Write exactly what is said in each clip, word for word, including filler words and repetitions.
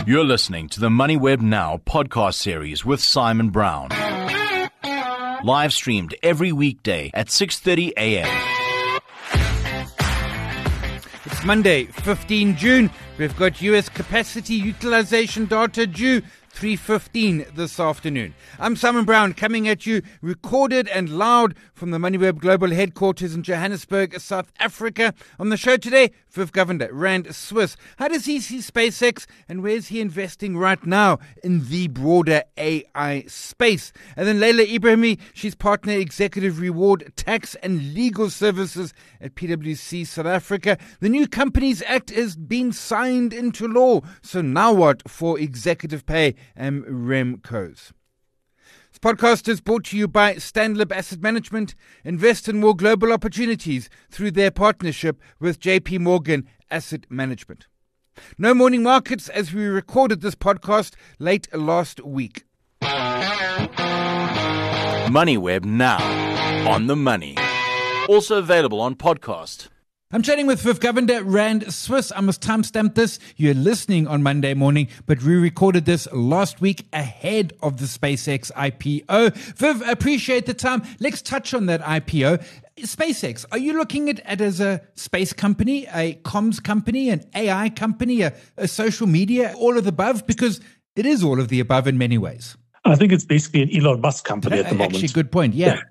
You're listening to the MoneyWeb Now podcast series with Simon Brown. Live streamed every weekday at six thirty a.m. It's Monday, fifteenth of June. We've got U S capacity utilization data due three fifteen this afternoon. I'm Simon Brown, coming at you recorded and loud from the MoneyWeb Global Headquarters in Johannesburg, South Africa. On the show today, Fifth Governor Rand Swiss. How does he see SpaceX and where's he investing right now in the broader A I space? And then Leila Ibrahimi, she's partner executive reward tax and legal services at PwC South Africa. The new Companies Act has been signed into law. So now what for executive pay and Remcos? This podcast is brought to you by Stanlib Asset Management. Invest in more global opportunities through their partnership with J P Morgan Asset Management. No morning markets as we recorded this podcast late last week. MoneyWeb Now, on the money. Also available on podcast. I'm chatting with Fifth Governor Rand Swiss. I must timestamp this. You're listening on Monday morning, but we recorded this last week ahead of the SpaceX I P O. Viv, appreciate the time. Let's touch on that I P O. SpaceX, are you looking at it as a space company, a comms company, an A I company, a, a social media, all of the above? Because it is all of the above in many ways. I think it's basically an Elon Musk company at the moment. Actually, good point, yeah.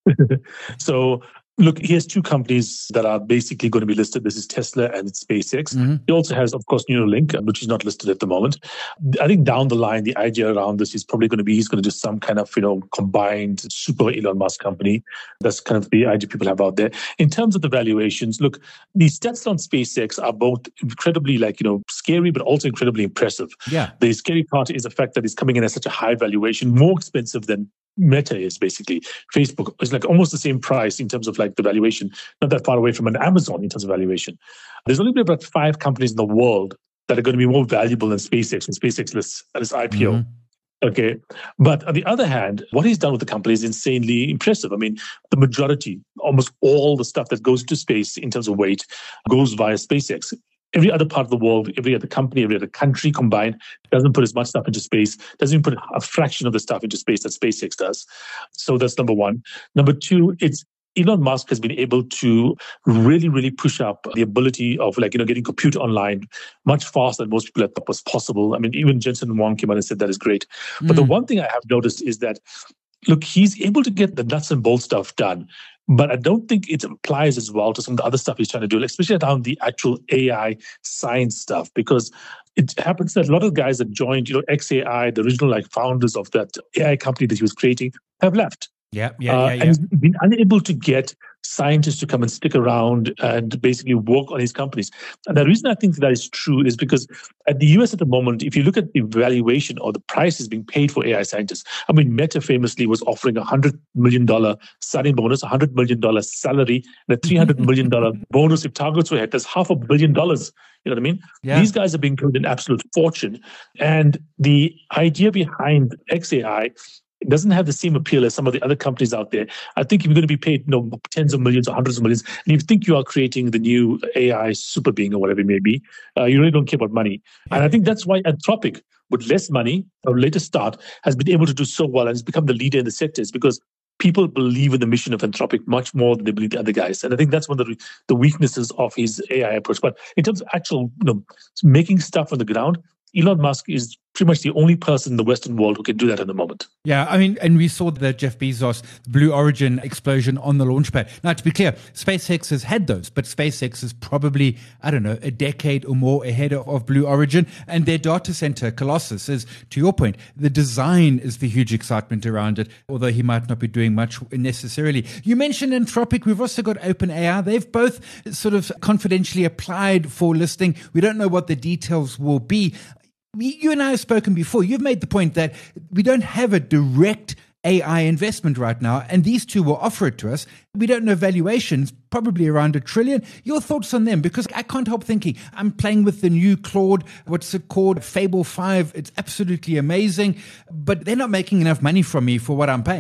So, look, he has two companies that are basically going to be listed. This is Tesla and SpaceX. Mm-hmm. He also has, of course, Neuralink, which is not listed at the moment. I think down the line, the idea around this is probably going to be he's going to do some kind of, you know, combined super Elon Musk company. That's kind of the idea people have out there. In terms of the valuations, look, the stats on SpaceX are both incredibly, like, you know, scary, but also incredibly impressive. Yeah. The scary part is the fact that it's coming in at such a high valuation, more expensive than Meta is basically. Facebook is like almost the same price in terms of like the valuation, not that far away from an Amazon in terms of valuation. There's only about five companies in the world that are going to be more valuable than SpaceX and SpaceX lists at its I P O. Mm-hmm. Okay. But on the other hand, what he's done with the company is insanely impressive. I mean, the majority, almost all the stuff that goes to space in terms of weight goes via SpaceX. Every other part of the world, every other company, every other country combined doesn't put as much stuff into space, doesn't even put a fraction of the stuff into space that SpaceX does. So that's number one. Number two, it's Elon Musk has been able to really, really push up the ability of, like, you know, getting compute online much faster than most people had thought was possible. I mean, even Jensen Huang came out and said that is great. Mm. But the one thing I have noticed is that, look, he's able to get the nuts and bolts stuff done. But I don't think it applies as well to some of the other stuff he's trying to do, especially around the actual A I science stuff, because it happens that a lot of guys that joined, you know, X A I, the original like founders of that A I company that he was creating, have left. Yeah, yeah, uh, yeah, yeah. And he's been unable to get scientists to come and stick around and basically work on his companies. And the reason I think that is true is because at the U S at the moment, if you look at the valuation or the prices being paid for A I scientists, I mean, Meta famously was offering a one hundred million dollars signing bonus, a one hundred million dollars salary, and a three hundred million dollars bonus if targets were hit. That's half a billion dollars. You know what I mean? Yeah. These guys are being paid an absolute fortune. And the idea behind X A I, it doesn't have the same appeal as some of the other companies out there. I think if you're going to be paid, you know, tens of millions or hundreds of millions, and you think you are creating the new A I super being or whatever it may be, uh, you really don't care about money. And I think that's why Anthropic, with less money, a later start, has been able to do so well and has become the leader in the sector, is because people believe in the mission of Anthropic much more than they believe the other guys. And I think that's one of the, the weaknesses of his A I approach. But in terms of actual, you know, making stuff on the ground, Elon Musk is pretty much the only person in the Western world who can do that at the moment. Yeah, I mean, and we saw the Jeff Bezos Blue Origin explosion on the launch pad. Now, to be clear, SpaceX has had those, but SpaceX is probably, I don't know, a decade or more ahead of, of Blue Origin. And their data center, Colossus, is, to your point, the design is the huge excitement around it, although he might not be doing much necessarily. You mentioned Anthropic. We've also got OpenAI. They've both sort of confidentially applied for listing. We don't know what the details will be. You and I have spoken before. You've made the point that we don't have a direct A I investment right now, and these two will offer it to us. We don't know valuations, probably around a trillion. Your thoughts on them? Because I can't help thinking, I'm playing with the new Claude, what's it called, Fable five. It's absolutely amazing, but they're not making enough money from me for what I'm paying.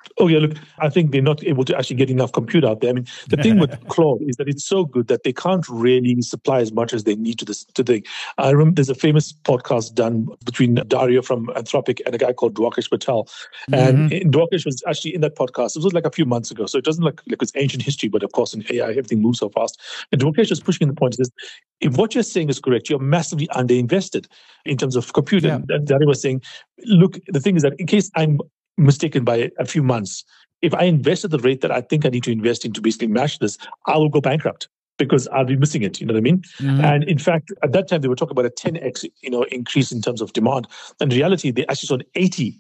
Oh, yeah, look, I think they're not able to actually get enough compute out there. I mean, the thing with Claude is that it's so good that they can't really supply as much as they need to this to the. I remember there's a famous podcast done between Dario from Anthropic and a guy called Dwakesh Patel. And mm-hmm. Dwakesh was actually in that podcast. It was like a few months ago. So it doesn't look like it's ancient history, but of course in A I, everything moves so fast. And Dwakesh was pushing the point is, if what you're saying is correct, you're massively underinvested in terms of compute. Yeah. And Dario was saying, look, the thing is that in case I'm mistaken by a few months, if I invest at the rate that I think I need to invest in to basically match this, I will go bankrupt because I'll be missing it. You know what I mean? Mm-hmm. And in fact, at that time, they were talking about a ten x you know, increase in terms of demand. And in reality, they actually saw an eighty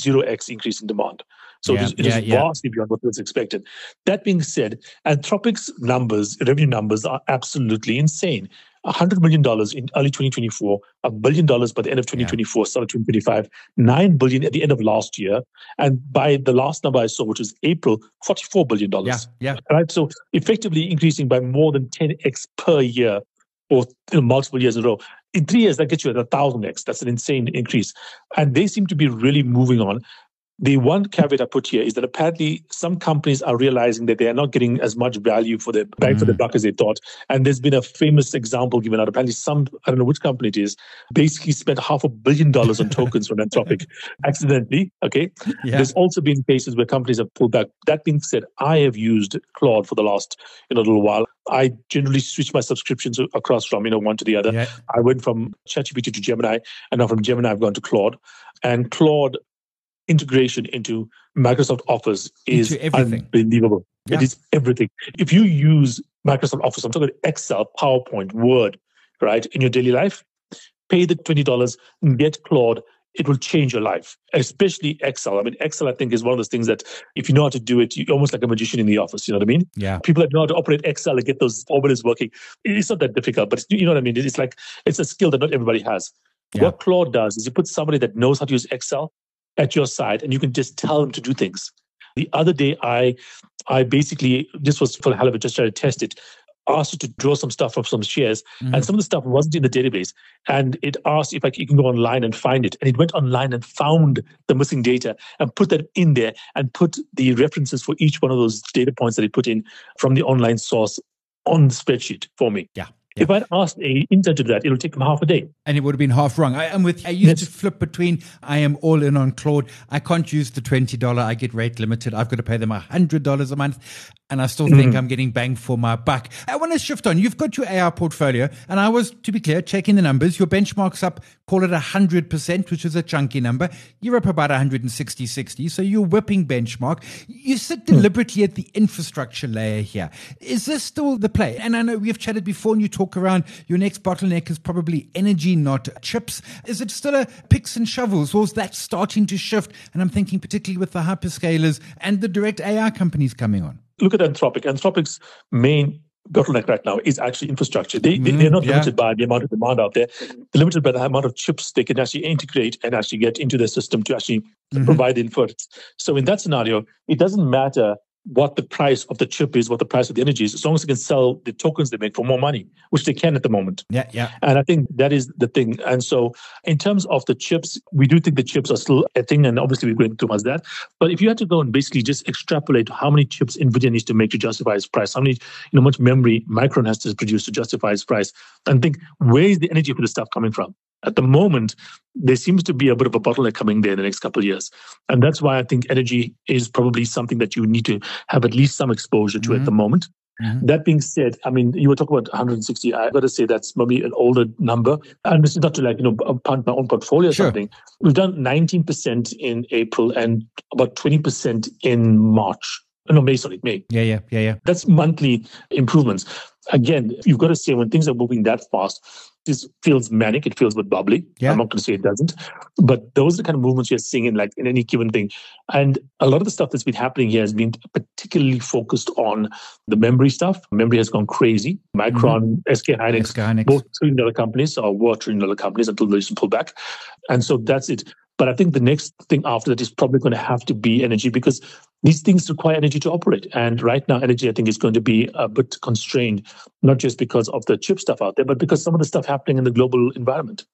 x increase in demand. So yeah, it is, it yeah, is vastly yeah. beyond what was expected. That being said, Anthropic's numbers, revenue numbers, are absolutely insane. one hundred million dollars in early twenty twenty-four, a billion dollars by the end of twenty twenty-four, yeah. start of twenty twenty-five, nine billion dollars at the end of last year. And by the last number I saw, which was April, forty-four billion dollars. Yeah, yeah. Right? So effectively increasing by more than ten x per year or you know, multiple years in a row. In three years, that gets you at one thousand x. That's an insane increase. And they seem to be really moving on. The one caveat I put here is that apparently some companies are realizing that they are not getting as much value for their bang mm. for the buck as they thought. And there's been a famous example given out. Apparently some, I don't know which company it is, basically spent half a billion dollars on tokens from Anthropic accidentally. Okay. Yeah. There's also been cases where companies have pulled back. That being said, I have used Claude for the last you know, little while. I generally switch my subscriptions across from you know one to the other. Yeah. I went from ChatGPT to Gemini, and now from Gemini I've gone to Claude. And Claude integration into Microsoft Office is unbelievable. Yeah. It is everything. If you use Microsoft Office, I'm talking about Excel, PowerPoint, Word, right, in your daily life, pay the twenty dollars and get Claude. It will change your life, especially Excel. I mean, Excel, I think, is one of those things that if you know how to do it, you're almost like a magician in the office. You know what I mean? Yeah. People that know how to operate Excel and get those formulas working, it's not that difficult, but it's, you know what I mean? It's like, it's a skill that not everybody has. Yeah. What Claude does is you put somebody that knows how to use Excel at your side, and you can just tell them to do things. The other day, I I basically, this was for the hell of it, just trying to test it, asked you to draw some stuff from some shares, mm-hmm. and some of the stuff wasn't in the database. And it asked if like you can go online and find it. And it went online and found the missing data and put that in there and put the references for each one of those data points that it put in from the online source on the spreadsheet for me. Yeah. Yeah. If I'd asked an intern to do that, it'll take them half a day. And it would have been half wrong. I am with. I used Yes. to flip between. I am all in on Claude. I can't use the twenty dollars. I get rate limited. I've got to pay them one hundred dollars a month. And I still think mm-hmm. I'm getting bang for my buck. I want to shift on. You've got your A I portfolio. And I was, to be clear, checking the numbers. Your benchmark's up, call it one hundred percent, which is a chunky number. You're up about one hundred sixty, sixty. So you're whipping benchmark. You sit deliberately mm. at the infrastructure layer here. Is this still the play? And I know we've chatted before and you talk around your next bottleneck is probably energy, not chips. Is it still a picks and shovels, or is that starting to shift? And I'm thinking particularly with the hyperscalers and the direct A I companies coming on. Look at Anthropic. Anthropic's main bottleneck right now is actually infrastructure. They, mm, they, they're not yeah. limited by the amount of demand out there. They're limited by the amount of chips they can actually integrate and actually get into their system to actually mm-hmm. provide the inference. So in that scenario, it doesn't matter what the price of the chip is, what the price of the energy is, as long as they can sell the tokens they make for more money, which they can at the moment. Yeah, yeah. And I think that is the thing. And so in terms of the chips, we do think the chips are still a thing, and obviously we're going too much that. But if you had to go and basically just extrapolate how many chips NVIDIA needs to make to justify its price, how many, you know, much memory Micron has to produce to justify its price, and think, where is the energy for the stuff coming from? At the moment, there seems to be a bit of a bottleneck coming there in the next couple of years. And that's why I think energy is probably something that you need to have at least some exposure to mm-hmm. at the moment. Mm-hmm. That being said, I mean, you were talking about one hundred sixty. I've got to say that's maybe an older number. And this is not to like, you know, punt my own portfolio or sure. something. We've done nineteen percent in April and about twenty percent in March. No, May, sorry, May. Yeah, yeah, yeah, yeah. That's monthly improvements. Again, you've got to say when things are moving that fast, this feels manic, it feels a bit bubbly. Yeah. I'm not going to say it doesn't. But those are the kind of movements you're seeing in like in any given thing. And a lot of the stuff that's been happening here has been particularly focused on the memory stuff. Memory has gone crazy. Micron, mm-hmm. S K Hynix, S K Hynix, both trillion dollar companies or were trillion dollar companies until they pull back. And so that's it. But I think the next thing after that is probably going to have to be energy, because these things require energy to operate. And right now, energy, I think, is going to be a bit constrained, not just because of the chip stuff out there, but because some of the stuff happening in the global environment.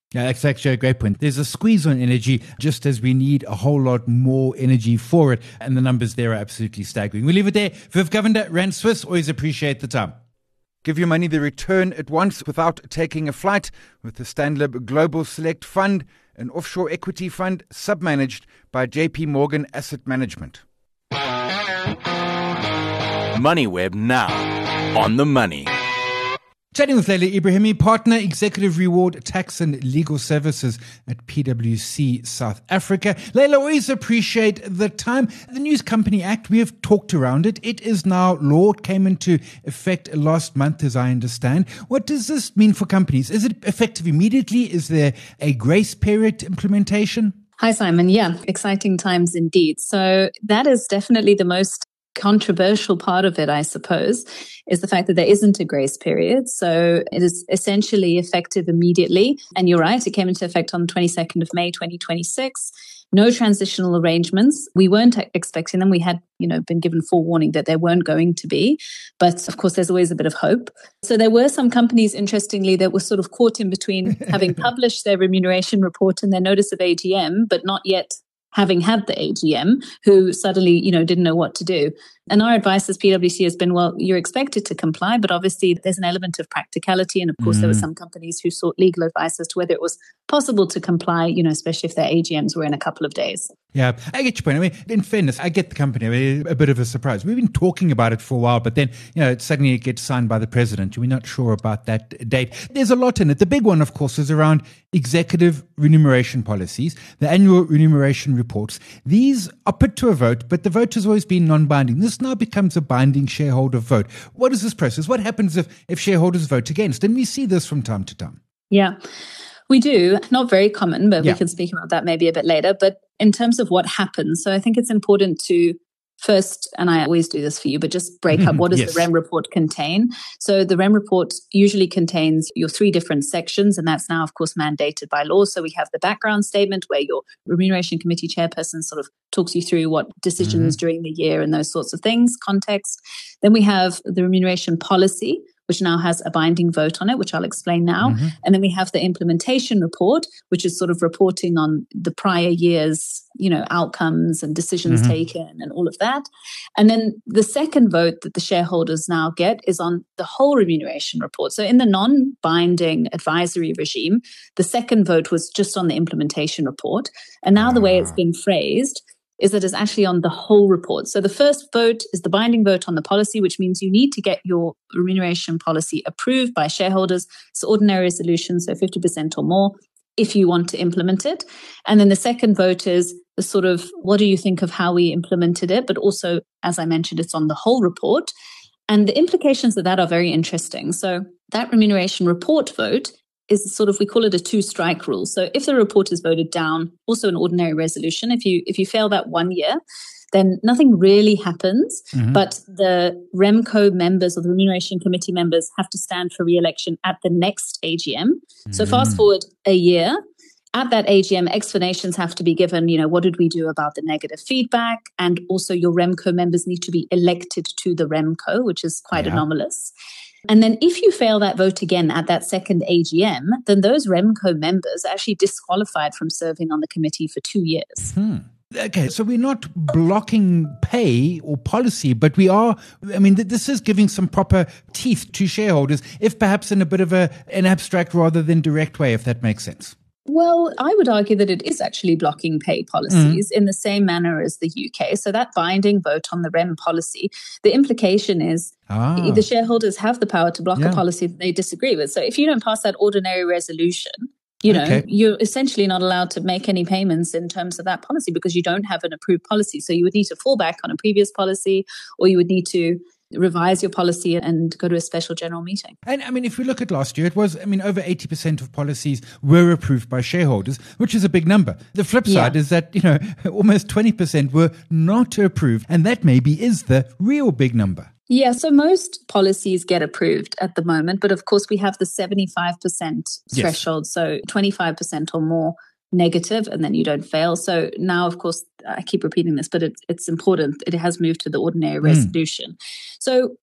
Yeah, that's actually a great point. There's a squeeze on energy, just as we need a whole lot more energy for it. And the numbers there are absolutely staggering. We'll leave it there. Viv Govender, Rand Swiss, always appreciate the time. Give your money the return at once without taking a flight with the Stanlib Global Select Fund, an offshore equity fund submanaged by J P Morgan Asset Management. MoneyWeb now on the money. Chatting with Leila Ibrahimi, partner, executive reward, tax and legal services at P W C South Africa. Leila, always appreciate the time. The News Company Act, we have talked around it. It is now law. It came into effect last month, as I understand. What does this mean for companies? Is it effective immediately? Is there a grace period implementation? Hi, Simon. Yeah, exciting times indeed. So that is definitely the most controversial part of it, I suppose, is the fact that there isn't a grace period. So it is essentially effective immediately. And you're right, it came into effect on the twenty-second of May, twenty twenty-six. No transitional arrangements. We weren't expecting them. We had, you know, been given forewarning that there weren't going to be. But of course, there's always a bit of hope. So there were some companies, interestingly, that were sort of caught in between having published their remuneration report and their notice of A G M, but not yet having had the A G M, who suddenly, you know, didn't know what to do. And our advice as P W C has been, well, you're expected to comply, but obviously there's an element of practicality. And of course, mm. there were some companies who sought legal advice as to whether it was possible to comply, you know, especially if their A G Ms were in a couple of days. Yeah, I get your point. I mean, in fairness, I get the company. I mean, a bit of a surprise. We've been talking about it for a while, but then, you know, suddenly it gets signed by the president. We're not sure about that date. There's a lot in it. The big one, of course, is around executive remuneration policies, the annual remuneration reports. These are put to a vote, but the vote has always been non-binding. This now becomes a binding shareholder vote. What is this process? What happens if, if shareholders vote against? And we see this from time to time. Yeah. We do. Not very common, but yeah. we can speak about that maybe a bit later. But in terms of what happens, so I think it's important to first, and I always do this for you, but just break up what does yes. the R E M report contain. So the R E M report usually contains your three different sections, and that's now, of course, mandated by law. So we have the background statement where your remuneration committee chairperson sort of talks you through what decisions mm-hmm. during the year and those sorts of things, context. Then we have the remuneration policy, which now has a binding vote on it, which I'll explain now. Mm-hmm. And then we have the implementation report, which is sort of reporting on the prior year's, you know, outcomes and decisions mm-hmm. taken and all of that. And then the second vote that the shareholders now get is on the whole remuneration report. So in the non-binding advisory regime, the second vote was just on the implementation report. And now ah. the way it's been phrased is that it's actually on the whole report. So the first vote is the binding vote on the policy, which means you need to get your remuneration policy approved by shareholders. It's ordinary resolution, so fifty percent or more, if you want to implement it. And then the second vote is the sort of, what do you think of how we implemented it? But also, as I mentioned, it's on the whole report. And the implications of that are very interesting. So that remuneration report vote is sort of, we call it a two-strike rule. So if the report is voted down, also an ordinary resolution, if you if you fail that one year, then nothing really happens. Mm-hmm. But the REMCO members or the Remuneration Committee members have to stand for re-election at the next A G M. Mm-hmm. So fast forward a year. At that A G M, explanations have to be given, you know, what did we do about the negative feedback? And also your REMCO members need to be elected to the REMCO, which is quite yeah. anomalous. And then if you fail that vote again at that second A G M, then those REMCO members are actually disqualified from serving on the committee for two years. Hmm. Okay, so we're not blocking pay or policy, but we are, I mean, this is giving some proper teeth to shareholders, if perhaps in a bit of a an abstract rather than direct way, if that makes sense. Well, I would argue that it is actually blocking pay policies mm. in the same manner as the U K. So that binding vote on the R E M policy, the implication is ah. the shareholders have the power to block yeah. a policy that they disagree with. So if you don't pass that ordinary resolution, you know, okay. you're essentially not allowed to make any payments in terms of that policy because you don't have an approved policy. So you would need to fall back on a previous policy, or you would need to revise your policy and go to a special general meeting. And I mean, if we look at last year, it was, I mean, over eighty percent of policies were approved by shareholders, which is a big number. The flip side yeah. is that, you know, almost twenty percent were not approved. And that maybe is the real big number. Yeah, so most policies get approved at the moment. But of course, we have the seventy-five percent threshold. Yes. So twenty-five percent or more negative, and then you don't fail. So now, of course, I keep repeating this, but it, it's important. It has moved to the ordinary resolution. Mm. So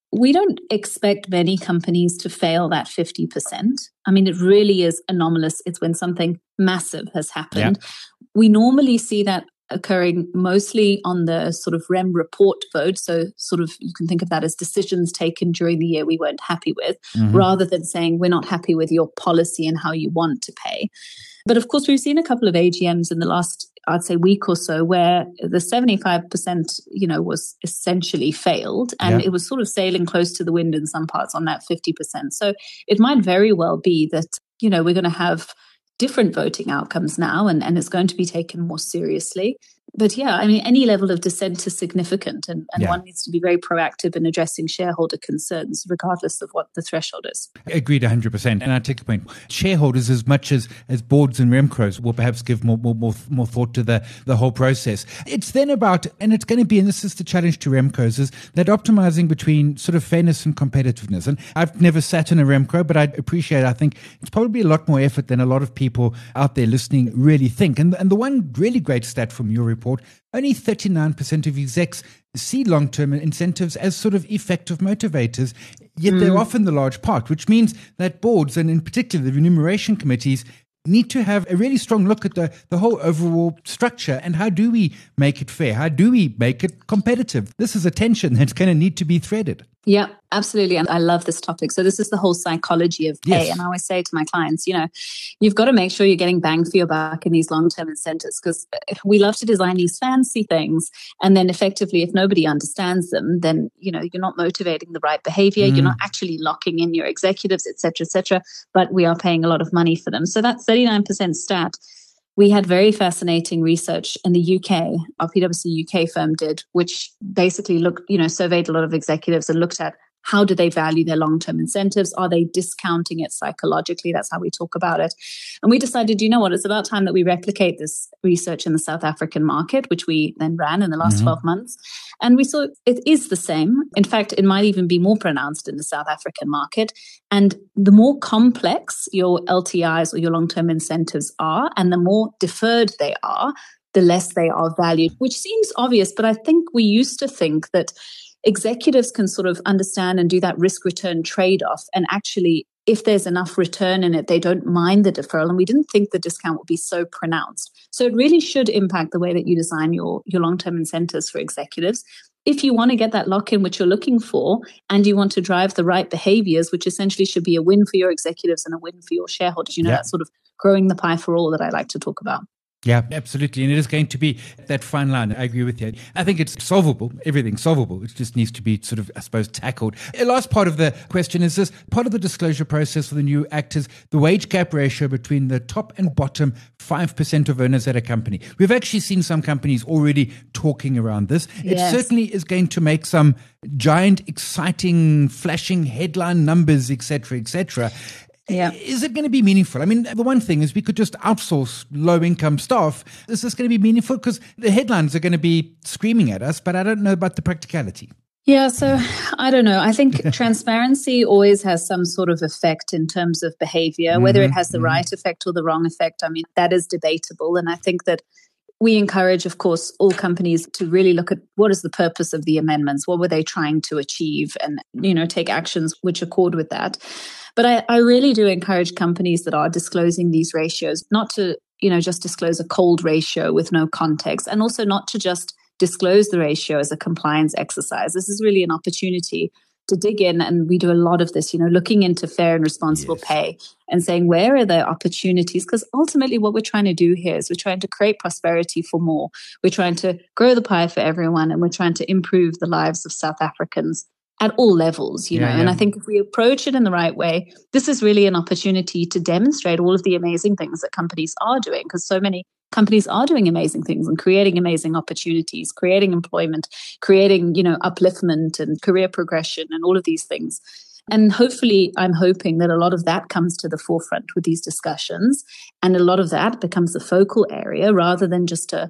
we don't expect many companies to fail that fifty percent. I mean, it really is anomalous. It's when something massive has happened. Yeah. We normally see that occurring mostly on the sort of R E M report vote. So sort of you can think of that as decisions taken during the year we weren't happy with, mm-hmm. rather than saying we're not happy with your policy and how you want to pay. But of course, we've seen a couple of A G Ms in the last, I'd say, week or so where the seventy-five percent, you know, was essentially failed, and yeah. it was sort of sailing close to the wind in some parts on that fifty percent. So it might very well be that, you know, we're going to have different voting outcomes now, and, and it's going to be taken more seriously. But yeah, I mean, any level of dissent is significant, and, and yeah. one needs to be very proactive in addressing shareholder concerns, regardless of what the threshold is. Agreed one hundred percent. And I take a point. Shareholders, as much as, as boards and RemCos, will perhaps give more, more, more, more thought to the, the whole process. It's then about, and it's going to be, and this is the challenge to RemCos, is that optimizing between sort of fairness and competitiveness. And I've never sat in a RemCo, but I appreciate, I think it's probably a lot more effort than a lot of people out there listening really think. And, and the one really great stat from your report, only thirty-nine percent of execs see long-term incentives as sort of effective motivators, yet mm. they're often the large part, which means that boards, and in particular the remuneration committees, need to have a really strong look at the, the whole overall structure and how do we make it fair? How do we make it competitive? This is a tension that's going to need to be threaded. Yeah, absolutely. And I love this topic. So this is the whole psychology of pay. Yes. And I always say to my clients, you know, you've got to make sure you're getting bang for your buck in these long-term incentives, because we love to design these fancy things. And then effectively, if nobody understands them, then, you know, you're not motivating the right behavior. Mm. You're not actually locking in your executives, et cetera, et cetera. But we are paying a lot of money for them. So that thirty-nine percent stat, we had very fascinating research in the U K, our PwC U K firm did, which basically looked, you know, surveyed a lot of executives and looked at how do they value their long-term incentives? Are they discounting it psychologically? That's how we talk about it. And we decided, you know what, it's about time that we replicate this research in the South African market, which we then ran in the last mm-hmm. twelve months. And we saw it is the same. In fact, it might even be more pronounced in the South African market. And the more complex your L T Is or your long-term incentives are, and the more deferred they are, the less they are valued, which seems obvious. But I think we used to think that executives can sort of understand and do that risk-return trade-off. And actually, if there's enough return in it, they don't mind the deferral. And we didn't think the discount would be so pronounced. So it really should impact the way that you design your, your long-term incentives for executives. If you want to get that lock-in, which you're looking for, and you want to drive the right behaviors, which essentially should be a win for your executives and a win for your shareholders, you know, yeah. that sort of growing the pie for all that I like to talk about. Yeah, absolutely. And it is going to be that fine line. I agree with you. I think it's solvable. Everything's solvable. It just needs to be sort of, I suppose, tackled. The last part of the question is this. Part of the disclosure process for the new act is the wage gap ratio between the top and bottom five percent of earners at a company. We've actually seen some companies already talking around this. Yes. It certainly is going to make some giant, exciting, flashing headline numbers, et cetera, et cetera. Yeah. Is it going to be meaningful? I mean, the one thing is we could just outsource low-income staff. Is this going to be meaningful? Because the headlines are going to be screaming at us, but I don't know about the practicality. Yeah, so I don't know. I think transparency always has some sort of effect in terms of behavior, mm-hmm, whether it has the mm-hmm. right effect or the wrong effect. I mean, that is debatable. And I think that we encourage, of course, all companies to really look at what is the purpose of the amendments? What were they trying to achieve? And, you know, take actions which accord with that. But I, I really do encourage companies that are disclosing these ratios not to, you know, just disclose a cold ratio with no context, and also not to just disclose the ratio as a compliance exercise. This is really an opportunity to dig in, and we do a lot of this, you know, looking into fair and responsible yes. pay and saying, where are there opportunities? Because ultimately what we're trying to do here is we're trying to create prosperity for more. We're trying to grow the pie for everyone, and we're trying to improve the lives of South Africans at all levels, you yeah, know. Yeah. And I think if we approach it in the right way, this is really an opportunity to demonstrate all of the amazing things that companies are doing, because so many companies are doing amazing things and creating amazing opportunities, creating employment, creating, you know, upliftment and career progression and all of these things. And hopefully, I'm hoping that a lot of that comes to the forefront with these discussions, and a lot of that becomes the focal area rather than just a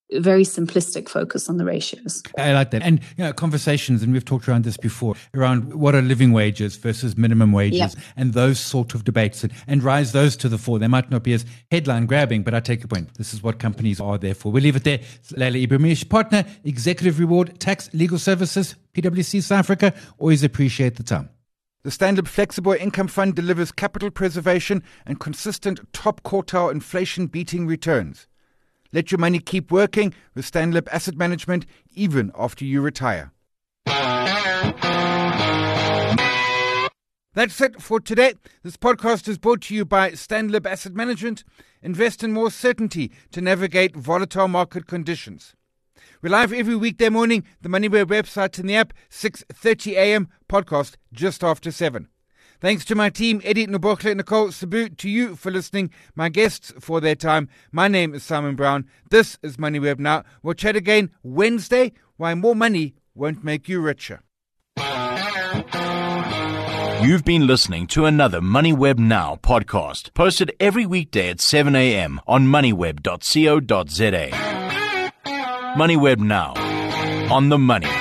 very simplistic focus on the ratios. I like that. And you know, conversations, and we've talked around this before, around what are living wages versus minimum wages, yep. and those sort of debates, and, and rise those to the fore. They might not be as headline grabbing, but I take your point. This is what companies are there for. We'll leave it there. Leila Ibrahimovic, partner, Executive Reward, Tax Legal Services, PwC South Africa. Always appreciate the time. The Stanlib Flexible Income Fund delivers capital preservation and consistent top quartile inflation-beating returns. Let your money keep working with Stanlib Asset Management even after you retire. That's it for today. This podcast is brought to you by Stanlib Asset Management. Invest in more certainty to navigate volatile market conditions. We're live every weekday morning, the MoneyWeb website and the app, six thirty a.m., podcast just after seven. Thanks to my team, Eddie Nobokle, Nicole Sabu, to you for listening, my guests for their time. My name is Simon Brown. This is MoneyWeb Now. We'll chat again Wednesday, why more money won't make you richer. You've been listening to another MoneyWeb Now podcast, posted every weekday at seven a.m. on moneyweb dot co dot za. MoneyWeb Now, on the money.